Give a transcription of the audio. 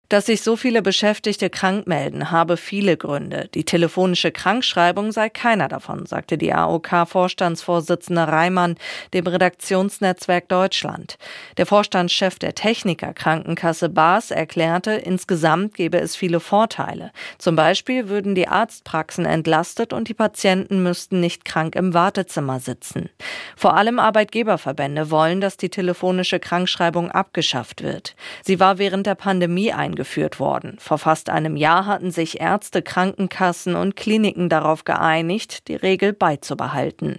Dass sich so viele Beschäftigte krank melden, habe viele Gründe. Die telefonische Krankschreibung sei keiner davon, sagte die AOK-Vorstandsvorsitzende Reimann dem Redaktionsnetzwerk Deutschland. Der Vorstandschef der Techniker-Krankenkasse BAS erklärte, insgesamt gebe es viele Vorteile. Zum Beispiel würden die Arztpraxen entlastet und die Patienten müssten nicht krank im Wartezimmer sitzen. Vor allem Arbeitgeberverbände wollen, dass die telefonische Krankschreibung abgeschafft wird. Sie war während der Pandemie eingeführt worden. Vor fast einem Jahr hatten sich Ärzte, Krankenkassen und Kliniken darauf geeinigt, die Regel beizubehalten.